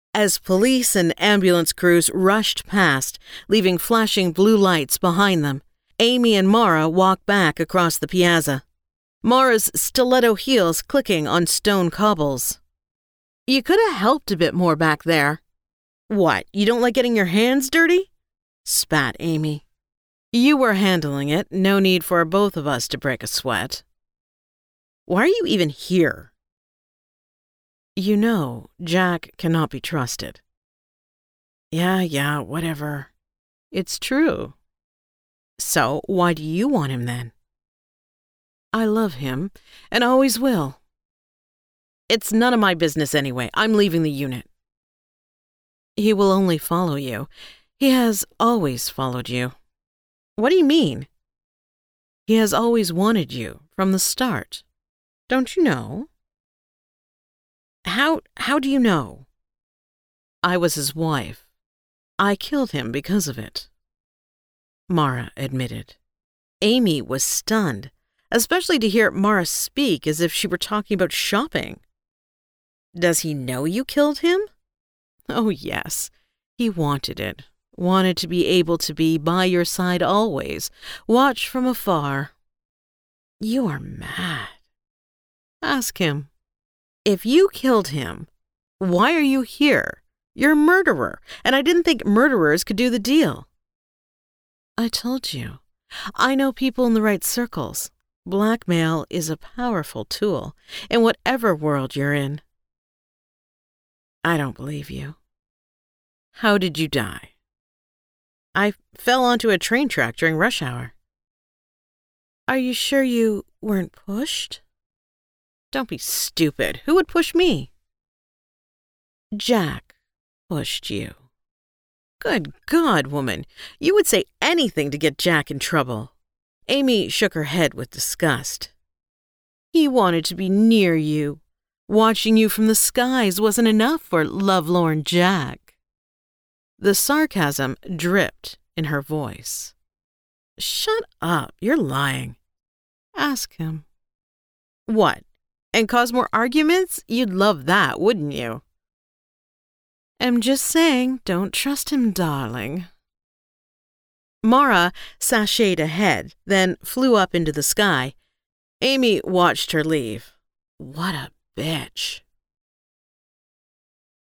as police and ambulance crews rushed past, leaving flashing blue lights behind them. Amy and Mara walked back across the piazza, Mara's stiletto heels clicking on stone cobbles. "You could have helped a bit more back there." "What, you don't like getting your hands dirty?" spat Amy. "You were handling it, no need for both of us to break a sweat." "Why are you even here?" "You know, Jack cannot be trusted." Yeah, whatever. It's true. So, why do you want him then?" "I love him, and always will." "It's none of my business anyway. I'm leaving the unit." "He will only follow you. He has always followed you." "What do you mean?" "He has always wanted you, from the start. Don't you know?" How do you know?" "I was his wife. I killed him because of it," Mara admitted. Amy was stunned, especially to hear Mara speak as if she were talking about shopping. "Does he know you killed him?" "Oh, yes. He wanted it. Wanted to be able to be by your side always, watch from afar." "You are mad." "Ask him. If you killed him, why are you here? You're a murderer, and I didn't think murderers could do the deal." "I told you. I know people in the right circles. Blackmail is a powerful tool, in whatever world you're in." "I don't believe you." "How did you die?" "I fell onto a train track during rush hour." "Are you sure you weren't pushed?" "Don't be stupid. Who would push me?" "Jack pushed you." "Good God, woman. You would say anything to get Jack in trouble." Amy shook her head with disgust. "He wanted to be near you. Watching you from the skies wasn't enough for lovelorn Jack." The sarcasm dripped in her voice. "Shut up. You're lying." "Ask him." "What? And cause more arguments? You'd love that, wouldn't you?" "I'm just saying, don't trust him, darling." Mara sashayed ahead, then flew up into the sky. Amy watched her leave. What a bitch.